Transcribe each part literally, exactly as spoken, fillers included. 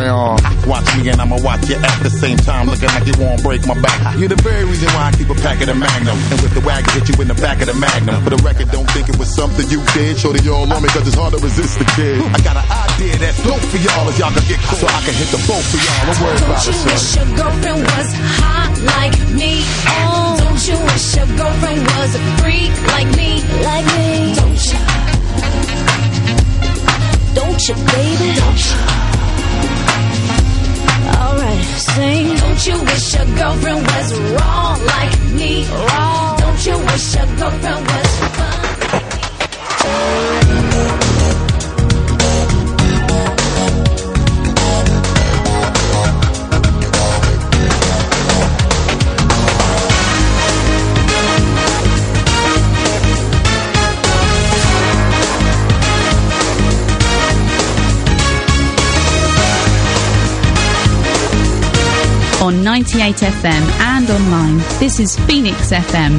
on. Watch me and I'ma watch you at the same time, looking like you won't break my back. You're the very reason why I keep a pack of the Magnum, and with the wagon hit you in the back of the Magnum. For the record, don't think it was something you did. Shorty, you all on me cause it's hard to resist the kid. I got an idea that's dope for y'all if y'all can get caught, so I can hit the boat for y'all. Don't worry about it, son. Don't you wish your girlfriend was hot like me? Oh, don't you wish your girlfriend was a freak like me? Like me? Don't you? Don't you, baby? Don't you? Alright, sing. Don't you wish your girlfriend was wrong like me? Wrong. Don't you wish your girlfriend was fun? On ninety-eight F M and online, this is Phoenix F M.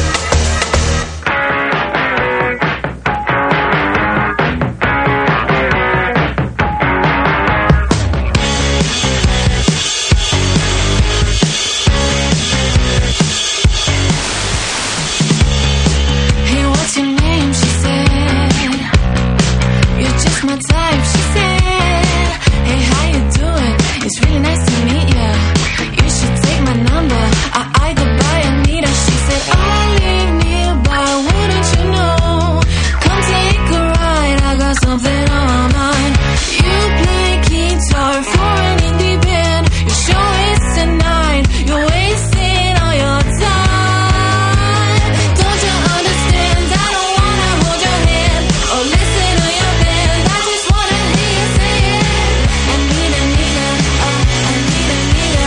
Hey, what's your name? She said, you're just my type. She said, hey, how you doing? It's really nice to meet you. Take my number, I, I go by Anita. She said, I live nearby, wouldn't you know? Come take a ride, I got something on my mind. You play guitar for an indie band. Your show is tonight, you're wasting all your time. Don't you understand? I don't wanna hold your hand or listen to your band. I just wanna hear you say it. Anita, Anita, uh, Anita, Anita.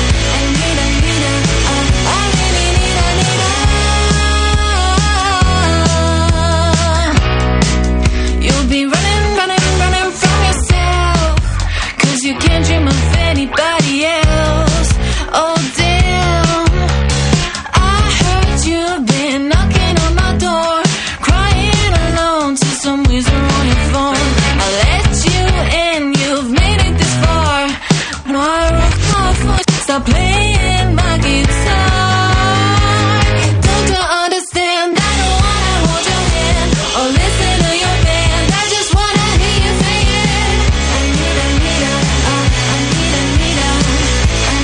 You'll be running, running, running from yourself, cause you can't dream of anybody else. Oh damn, I heard you've been knocking on my door, crying alone to some wizard on your phone. I let you in, you've made it this far. No, I rock my foot, stop playing my guitar. Don't you understand? I don't wanna hold your hand or listen to your band. I just wanna hear you say it. I need, I need, uh, I need, I need, uh, I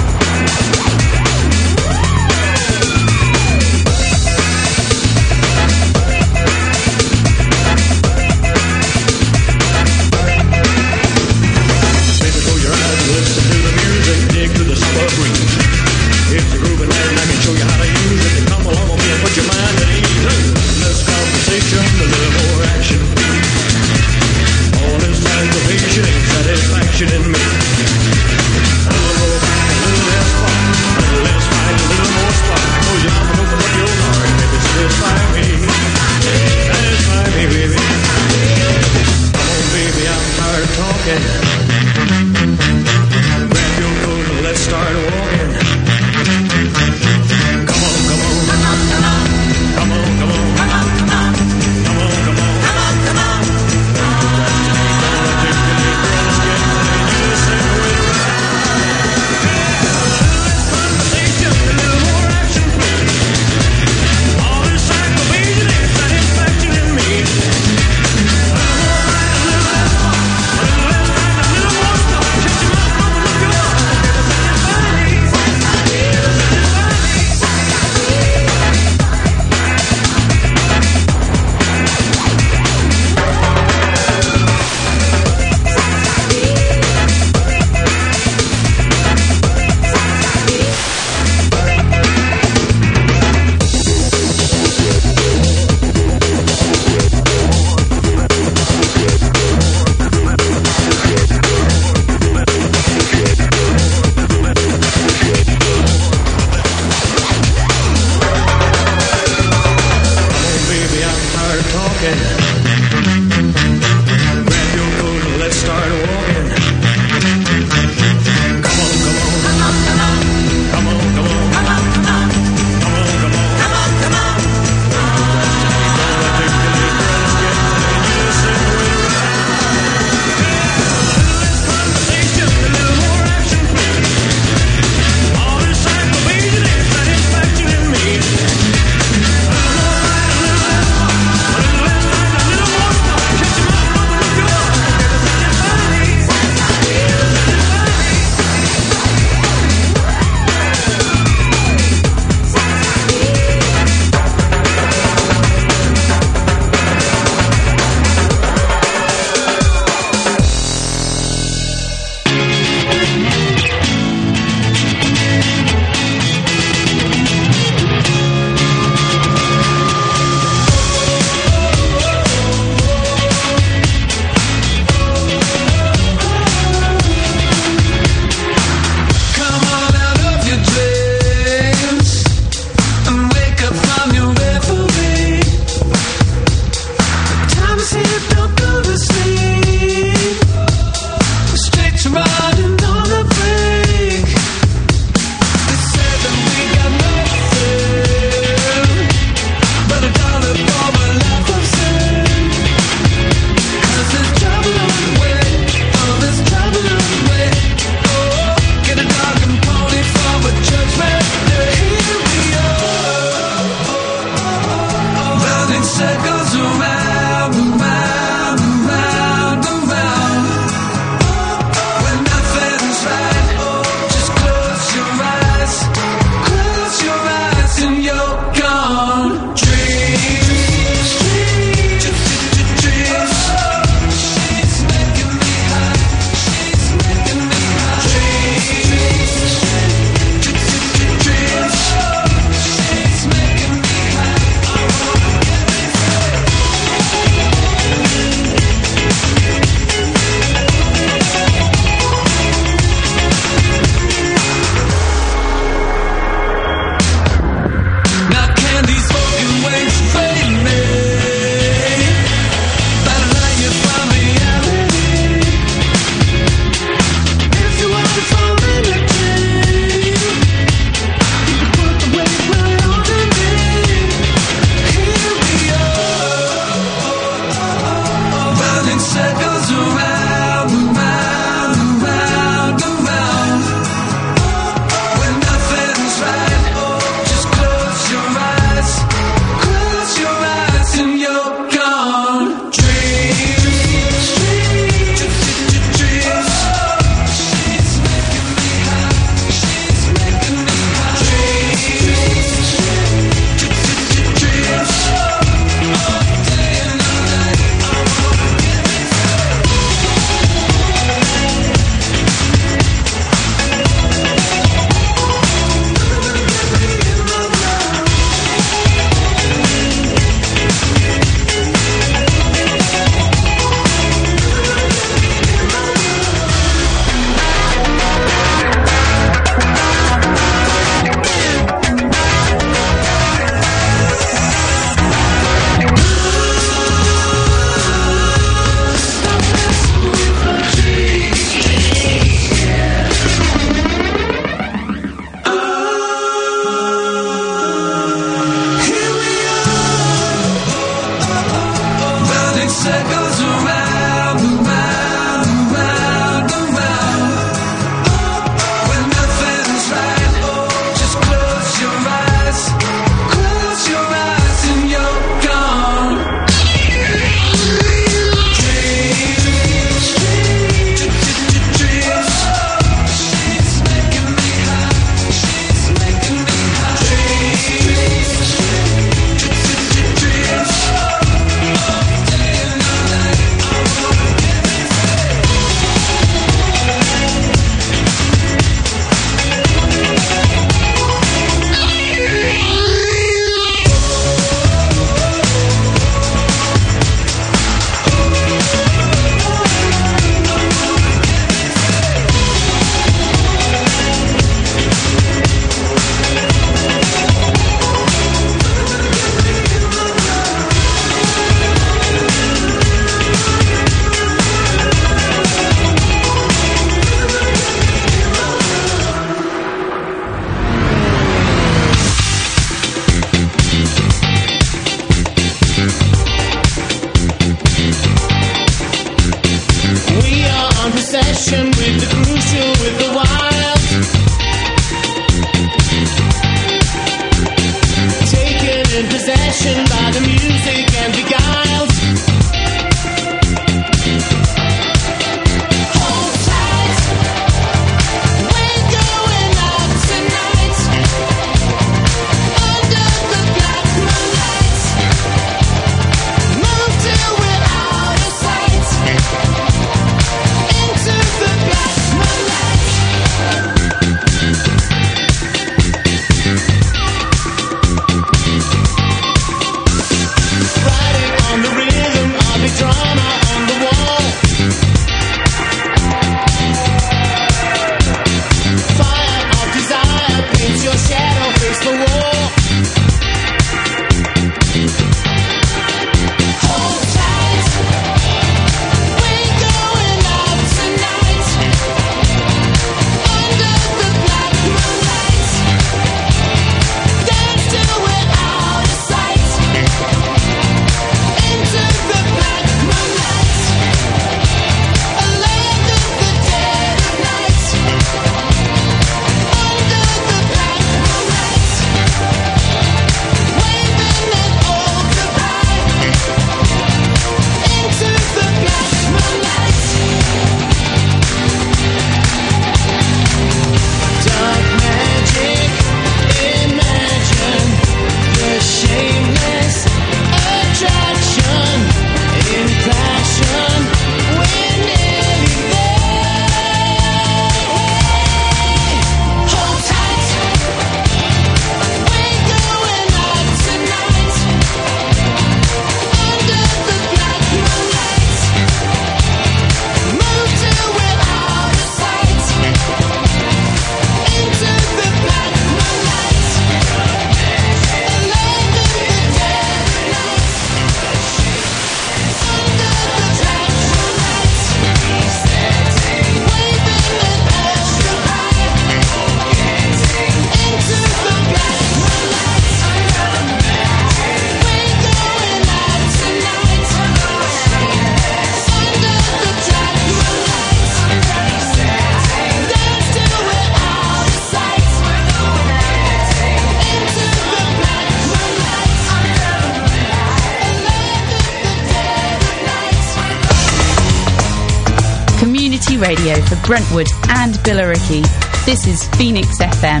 radio for Brentwood and Billericay. This is Phoenix F M.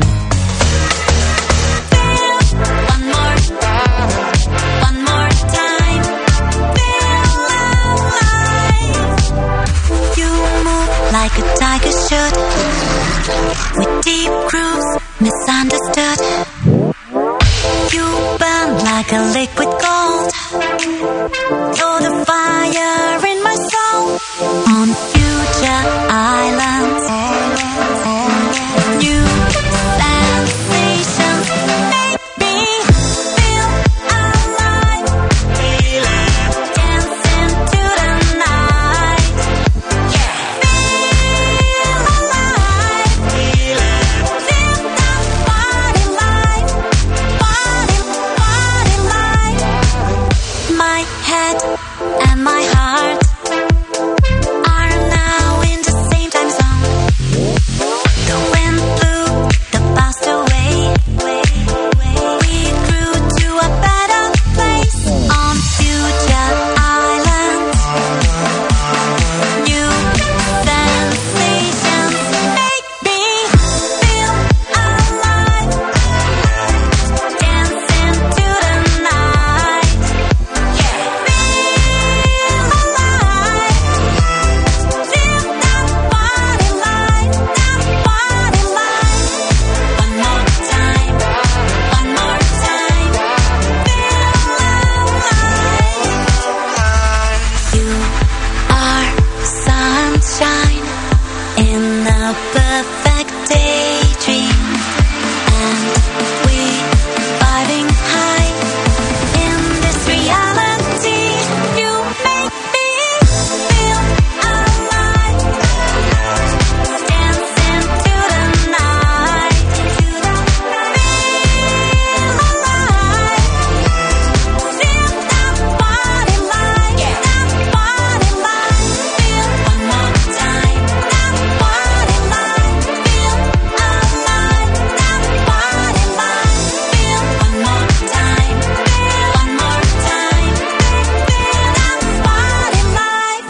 Like a tiger should, with deep grooves, misunderstood. You burn like a liquid gold. You're the fire in my soul. On future islands, new sensations make me feel alive. Dancing to the night. And my heart are now in the same time zone. The wind blew the past away. We grew to a better place on future islands. New sensations make me feel alive. Dancing to the night. Perfect daydream, and we vibing high in this reality. You make me feel alive, dancing to the night. Feel alive, feel that body light, that body light. Feel one more time, that body light. Feel alive, that body light. Feel one more time, one more time. Feel that body light.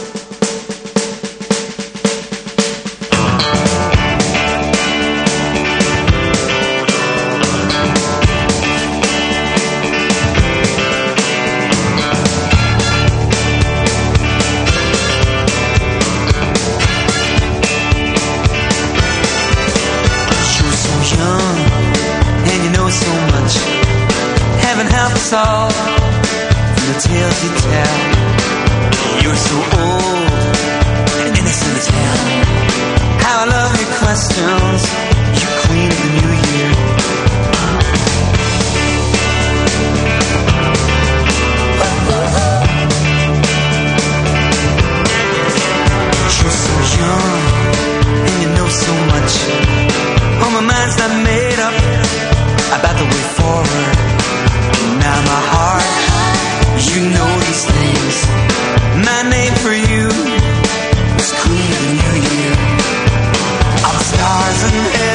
You're so young, and you know so much. Heaven help us all from the tales you tell. You're so old, innocent as hell. How I love your questions, you queen of the new year. You're so young, and you know so much. Oh, my mind's not made up about the way forward. Now my heart, you know these things. My name for you is Queen of the New Year. All the stars in the air.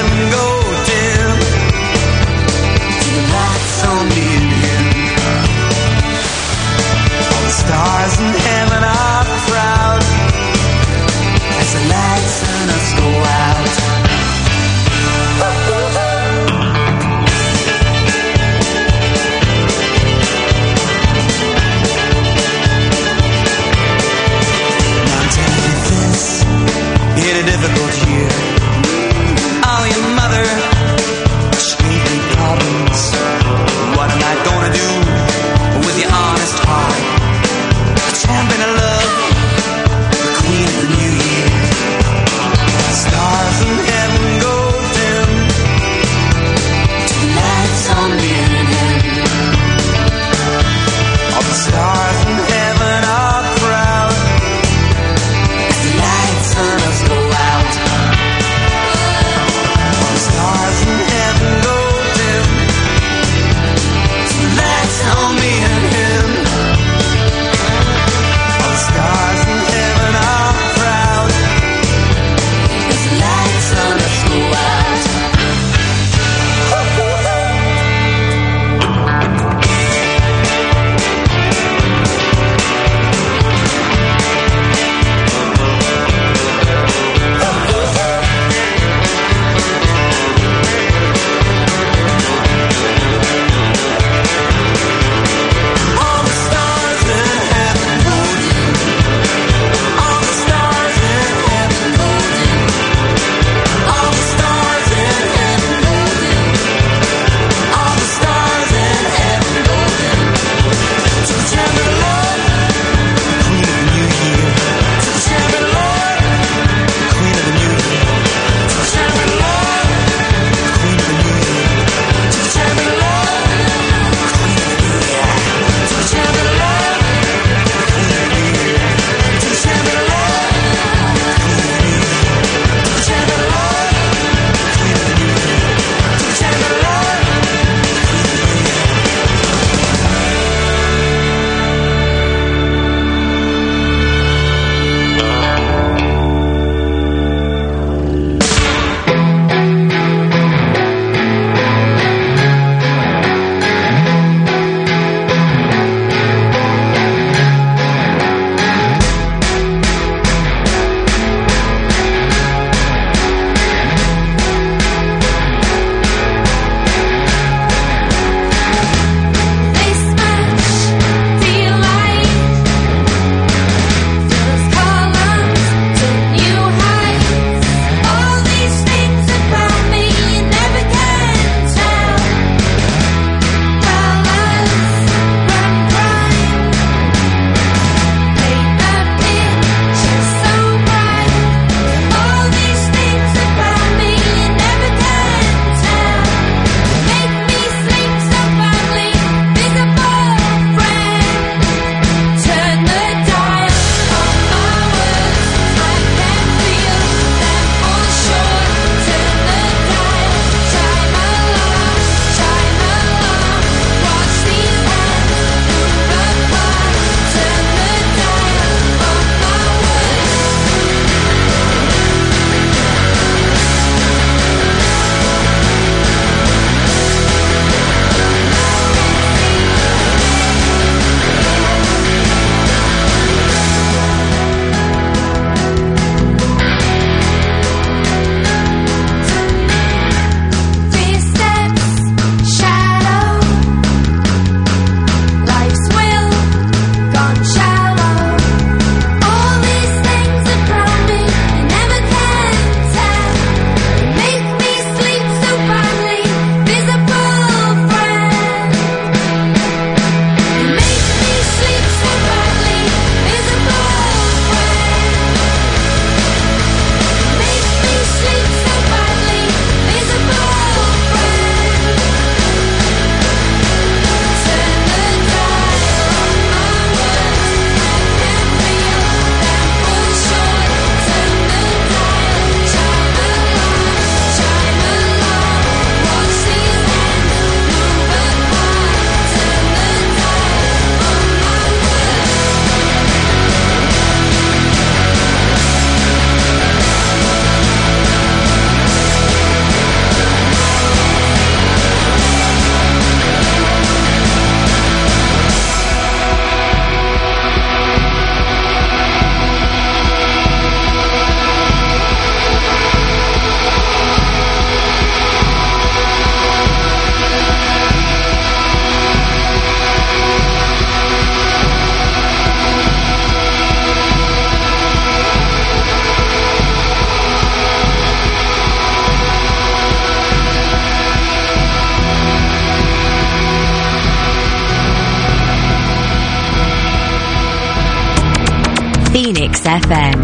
Phoenix F M.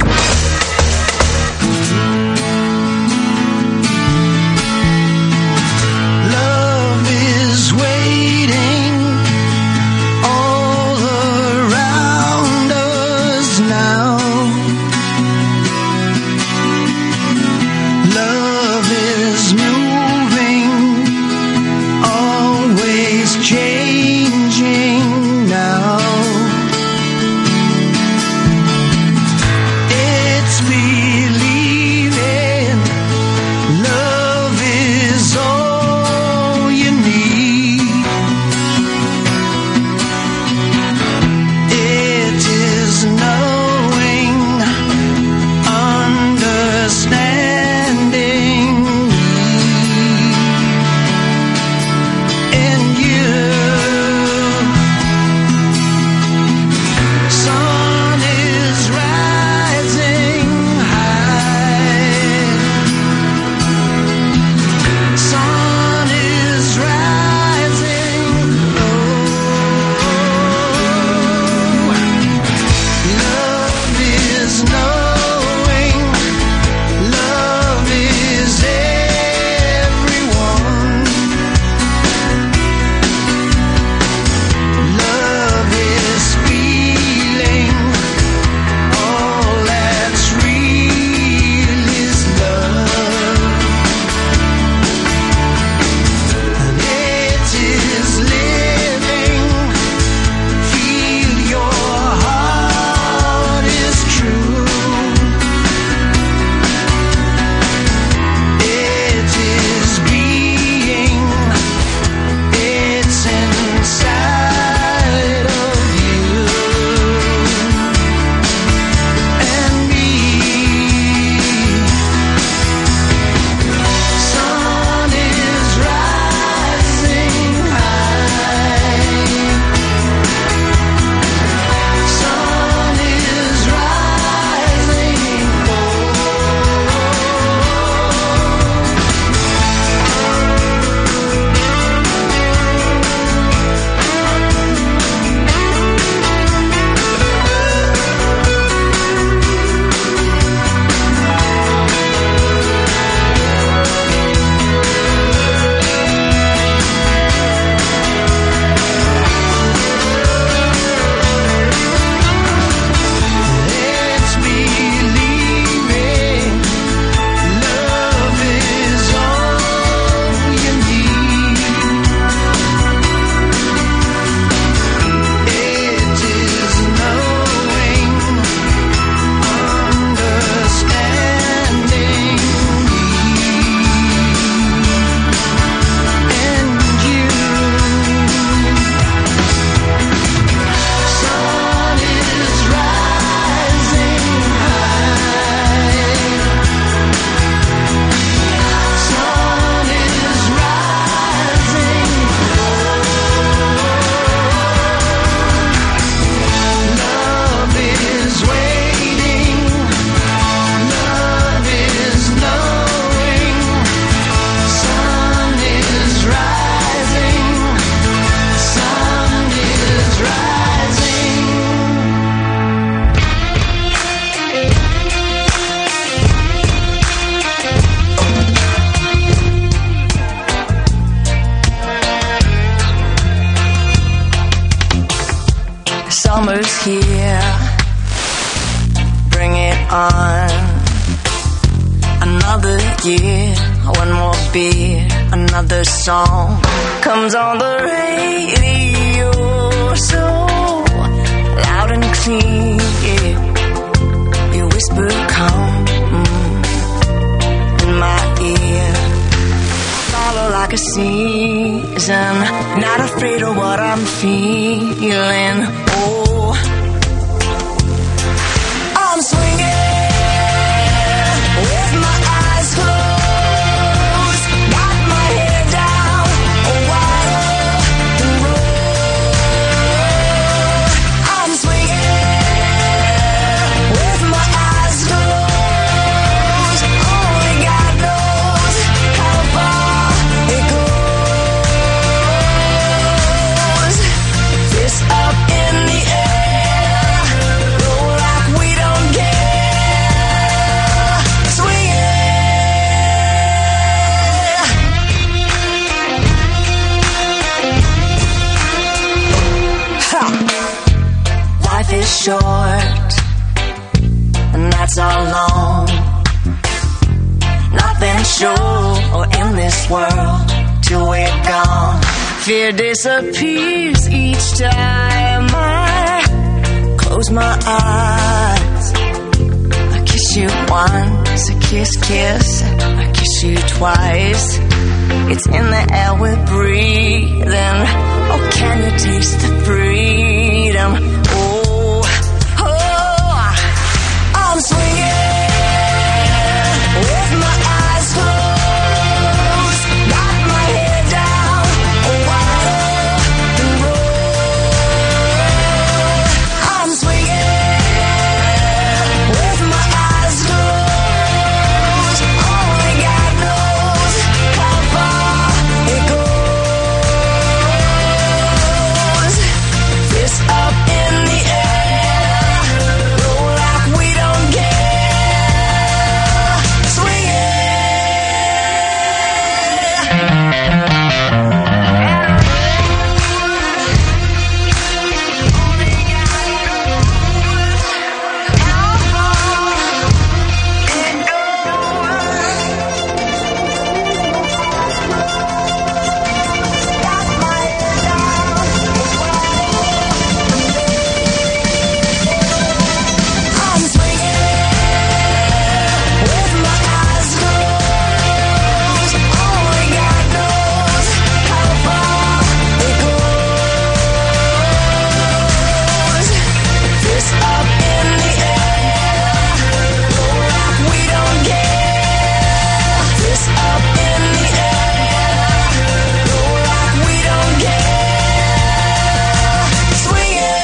Summer's here, bring it on. Another year, one more beer, another song comes on the radio, so loud and clear. Yeah. You whisper, come mm, in my ear. Follow like a season, not afraid of what I'm feeling. Oh, I'm swinging with my eyes closed, got my head down, wide open road. I'm swinging with my eyes closed, only God knows how far it goes. Fist up in the air, short, and that's all long. Nothing sure in this world till we're gone. Fear disappears each time I close my eyes. I kiss you once, a kiss, kiss. I kiss you twice. It's in the air we're breathing. Oh, can you taste the freedom? Oh, oh, I'm swinging with my eyes closed. Got my head down, wide open road. I'm swinging with my eyes closed. Only God knows how far it goes. Fist up in the air, roll like we don't care. Swinging. I'm swinging with my eyes closed. Only God knows how far it goes. Fist up in the air, roll like we don't care. Fist up in the air, roll like we don't care. Swinging.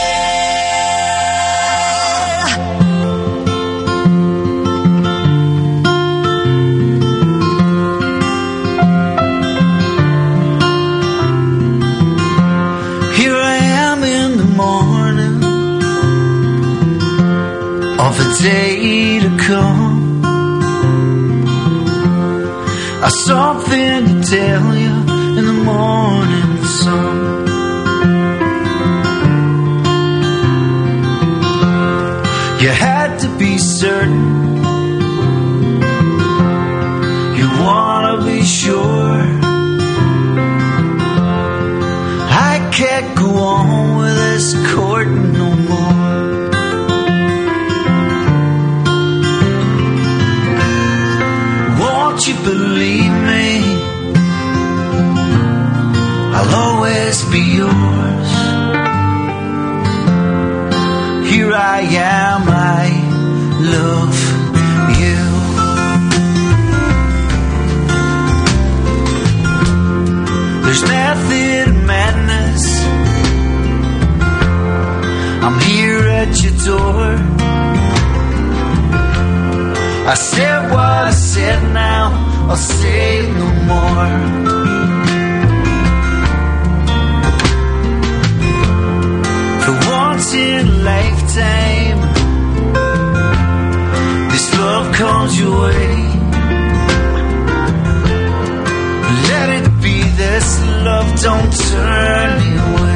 Here I am in the morning of a day to come. I've something to tell you in the morning sun. You had to be certain. You wanna be sure. I can't go on with this courting no more. Won't you believe me? I'll always be yours. Here I am, I love you. There's method in madness. I'm here at your door. I said what I said, now I'll say no more. For once in a lifetime, this love comes your way. Let it be this love, don't turn me away.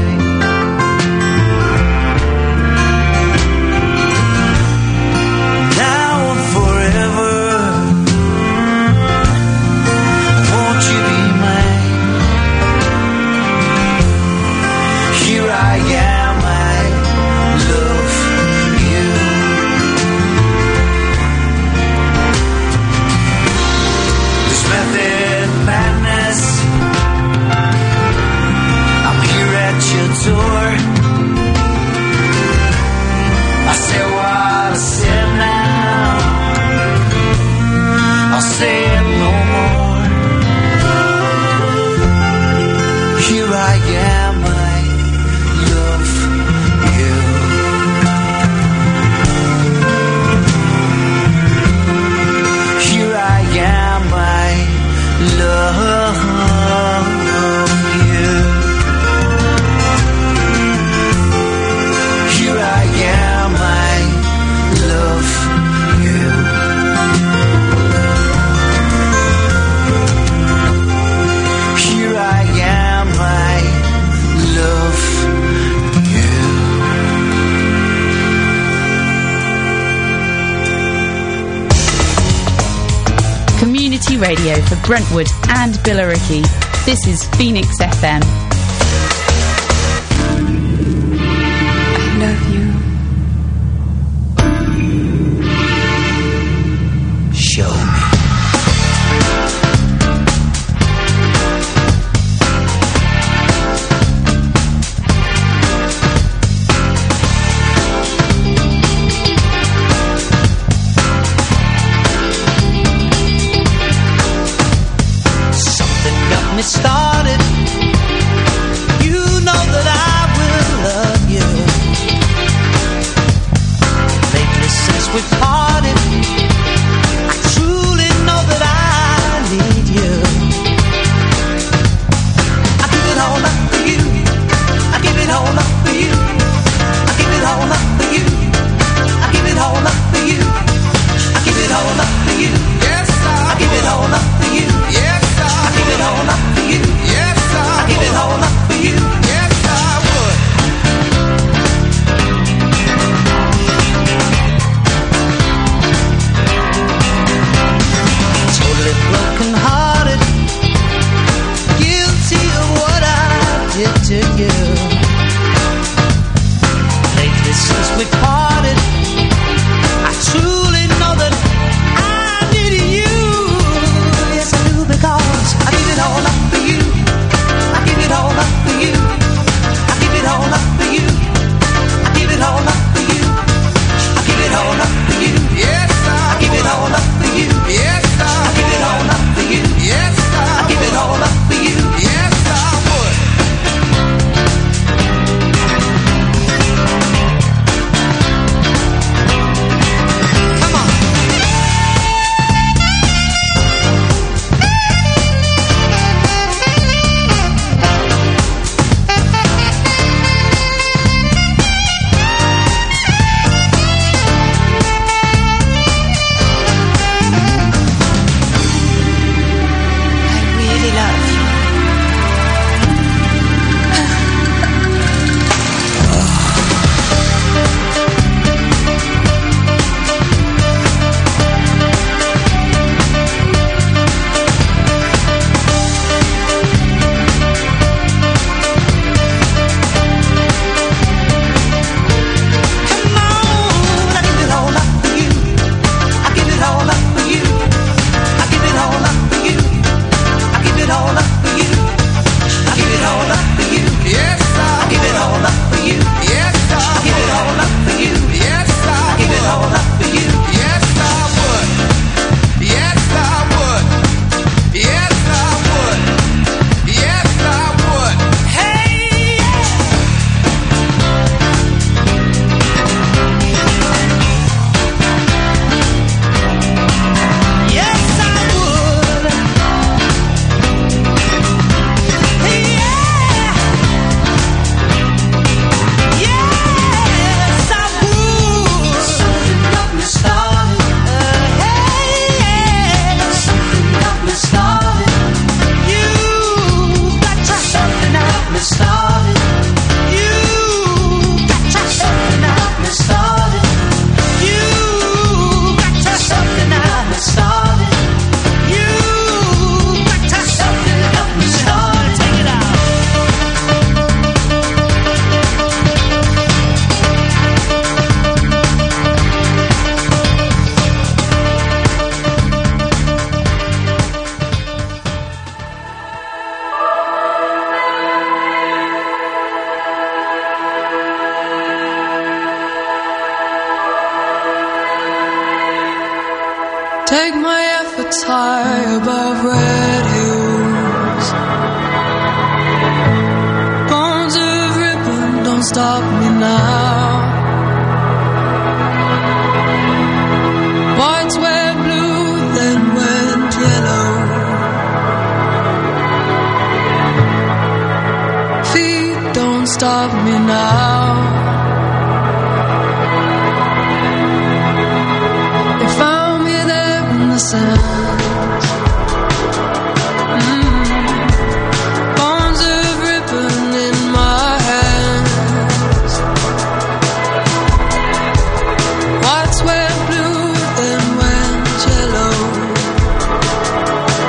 Now and forever, won't you be mine? Here I am, I love you. There's method madness. I'm here at your door. I say what I said, now I'll say it no more. Here I am, I love you. Here I am, I love you. Here I am, I love you. Here I am, I love radio for Brentwood and Billericay. This is Phoenix F M. I love you. Show me. Started, you know that I will love you. Lately since we parted, I truly know that I need you. I give it all up for you. I give it all up for you. I give it all up for you. I give it all up for you. I give it all up for you. Yes, I, I give it all up for you. Yes, I, I give it all up. You. Yes, I, I give it all up for you. Yes, I would. Totally broken hearted, guilty of what I did to you. Lately since we parted, I truly know that I need you. Yes, I do, because I give it all up. I give it all up for you. I give it all up for you. I give it all up for you. I give it all up for you. Yes, I give it all up for you. Yes, I give it all up for you. Yes, I give it all up for you. Yes, I would. Come on. Take my efforts high above red hills. Bones of ribbon, don't stop me now. Whites were blue, then went yellow. Feet don't stop me now. The sands. Mm. Bones of ribbon in my hands. Whites went blue, then went yellow.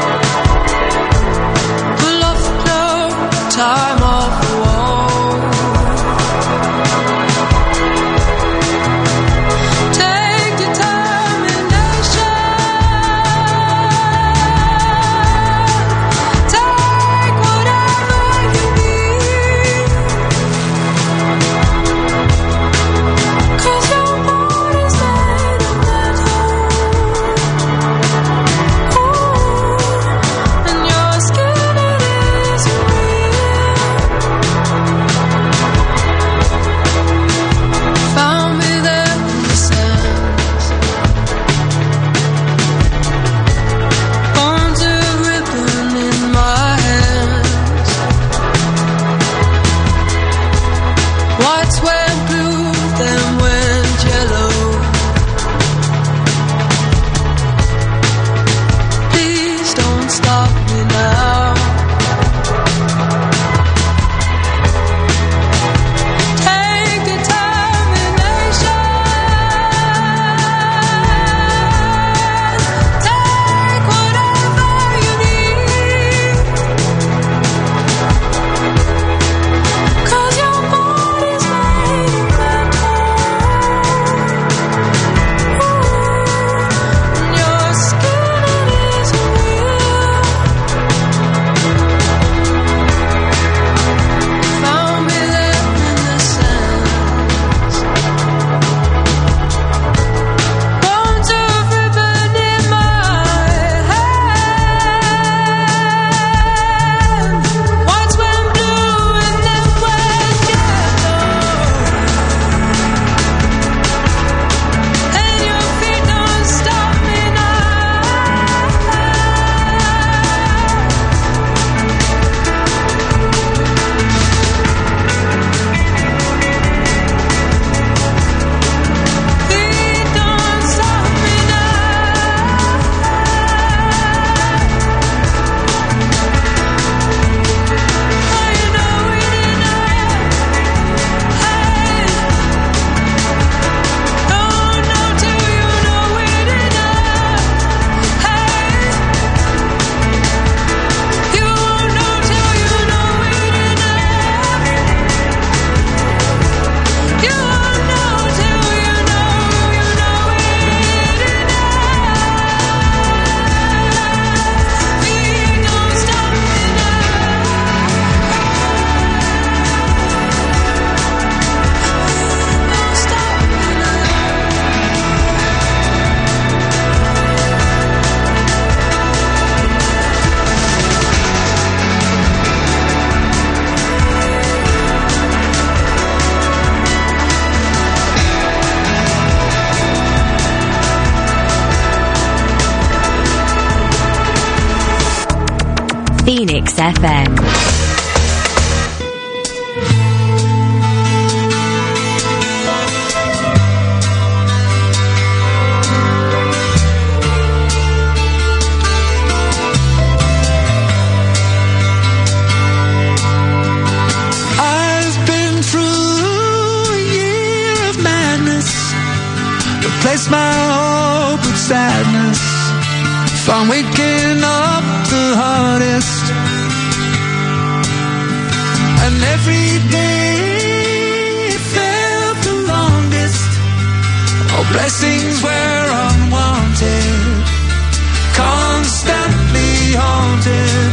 time off the wall. Take determination, take whatever you need, 'cause your body's made of metal. Ooh, and your skin, it is real. Found me there in the sands, bones of ribbon in my hands. Whites went blue, then went yellow. Please don't stop me now. Take determination, take whatever you need, 'cause your body's made of metal. Ooh, and your skin, it is real. Found me there in the sands, bones of ribbon in my hand. Whites went blue and then went yellow. And your feet don't stop me now. Feet don't stop me now. Oh, you know it enough. Hey, don't know till you know it enough. Hey, you won't know till you know it enough. You won't know till you know you know it enough. Feet don't stop me now. Don't stop me Phoenix F M. I've been through a year of madness, replaced my hope with sadness, found waking up the hardest, and every day it felt the longest. Oh, blessings were unwanted, constantly haunted.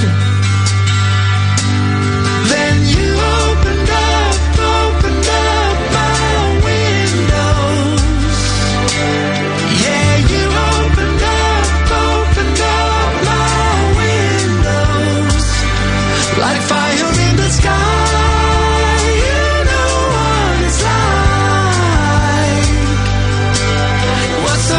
Then you opened up, opened up my windows. Yeah, you opened up, opened up my windows. Like fire in the sky, you know what it's like. What's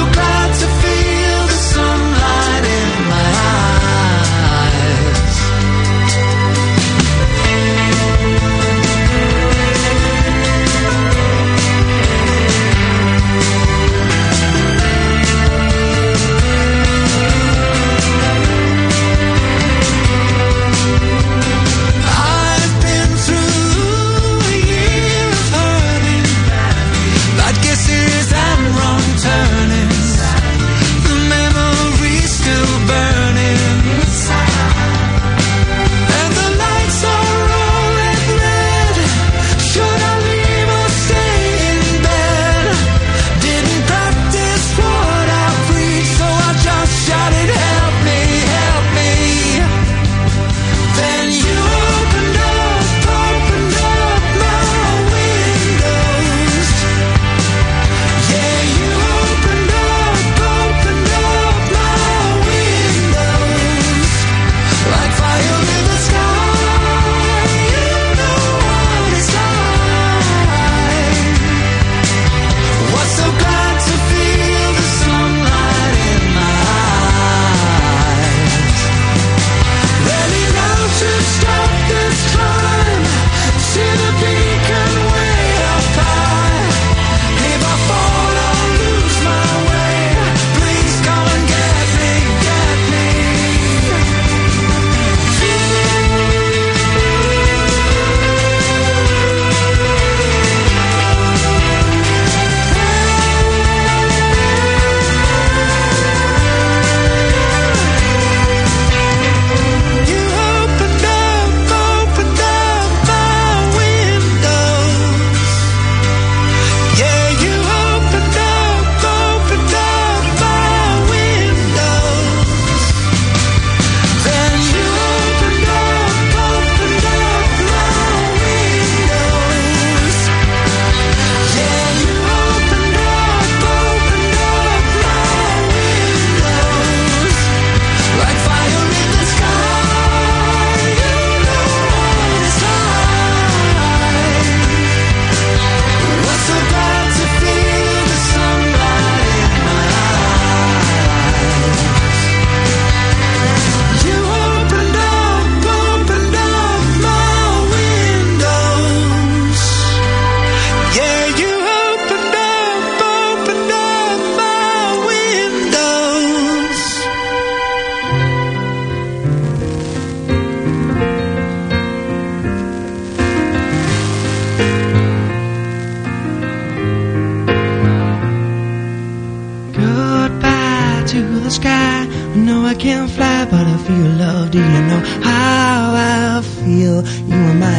sky. No, I can't fly, but I feel love. Do you know how I feel? You are my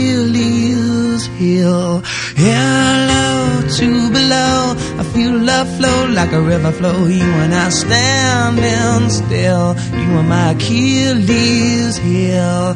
Achilles heel. Hello to below. I feel love flow like a river flow. You and I standing still. You are my Achilles heel.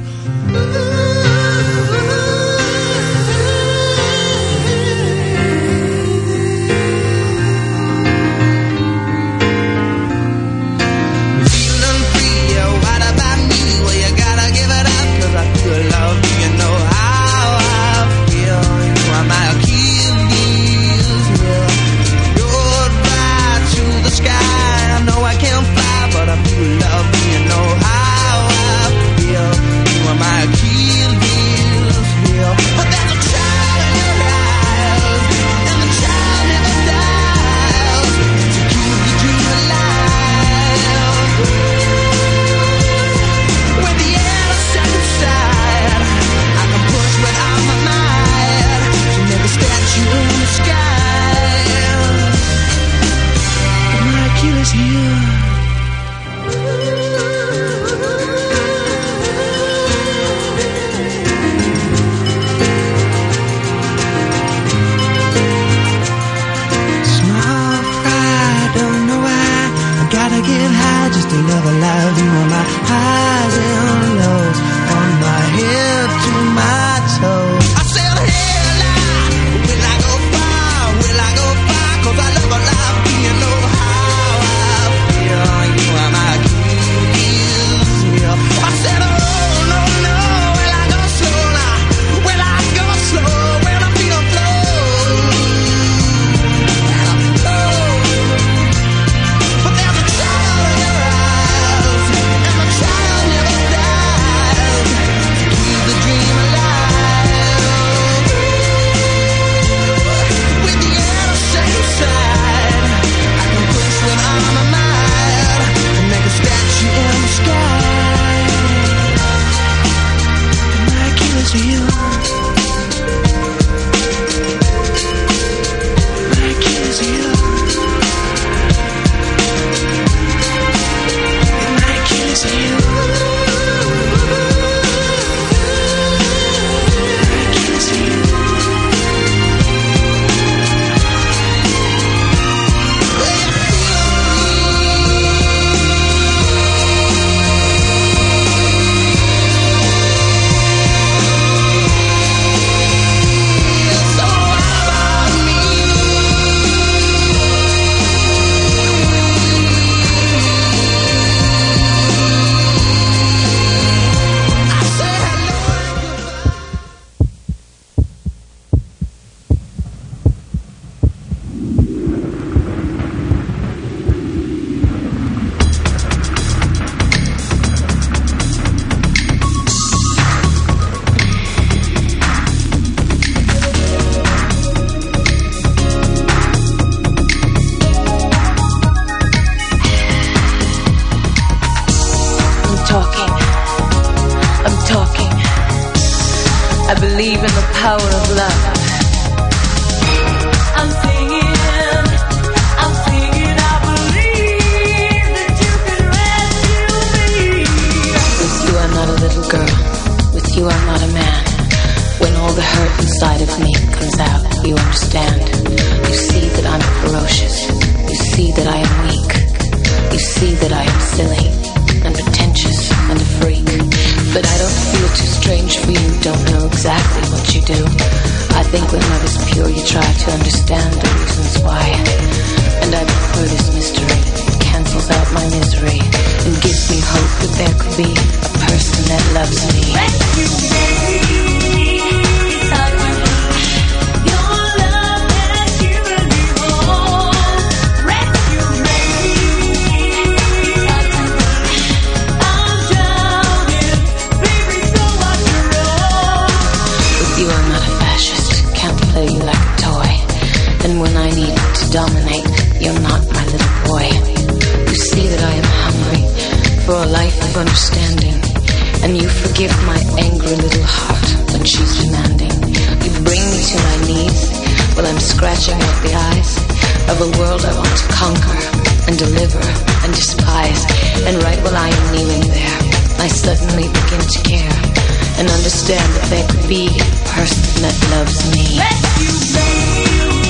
Scratching at the eyes, of a world I want to conquer and deliver and despise. And right while I am kneeling there, I suddenly begin to care and understand that there could be a person that loves me. Rescue me.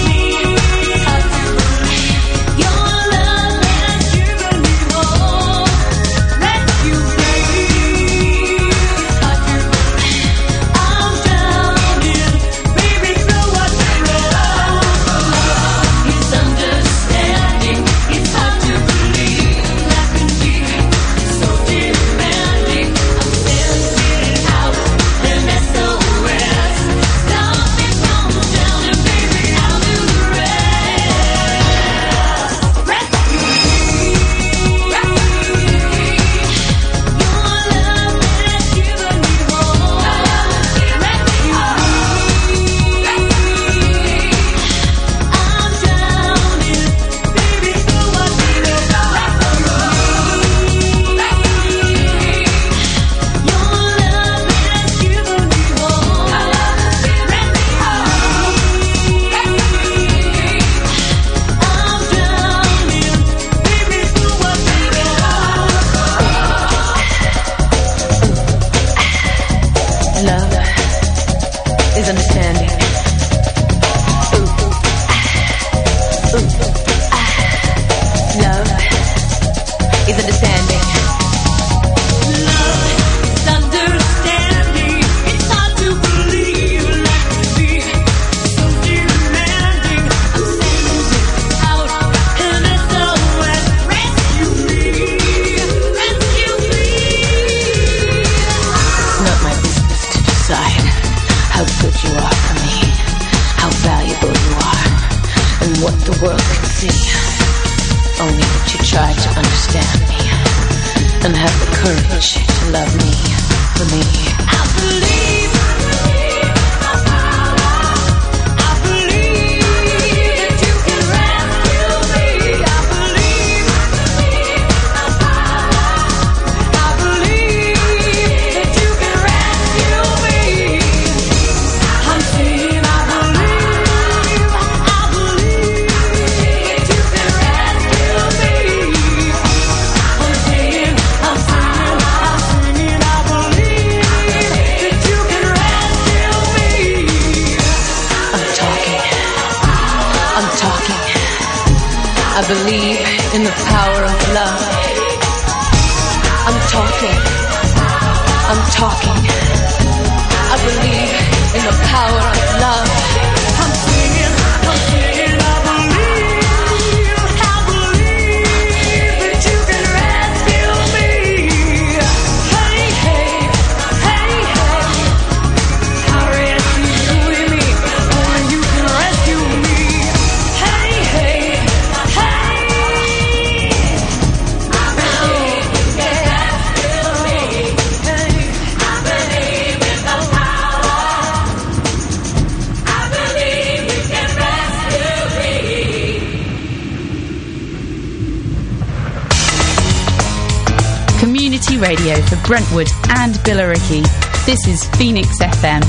Radio for Brentwood and Billericay. This is Phoenix F M.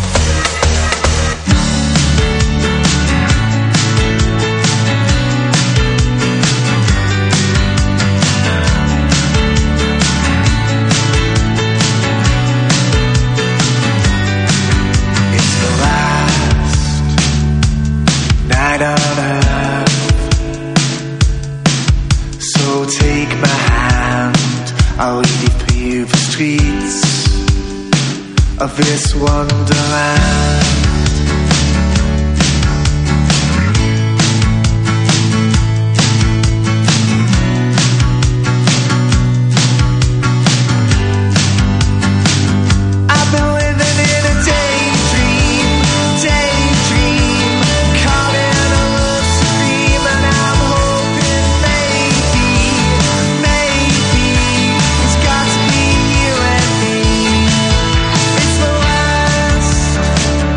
It's the last night on earth, so take my hand, I'll lead you through the streets of this wonderland. I've been living in a daydream, daydream, caught in a lucid dream, and I'm hoping maybe, maybe it's got to be you and me. It's the last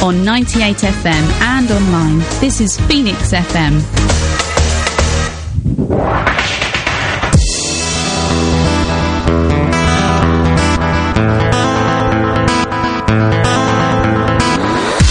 on ninety-eight F M and online. This is Phoenix F M.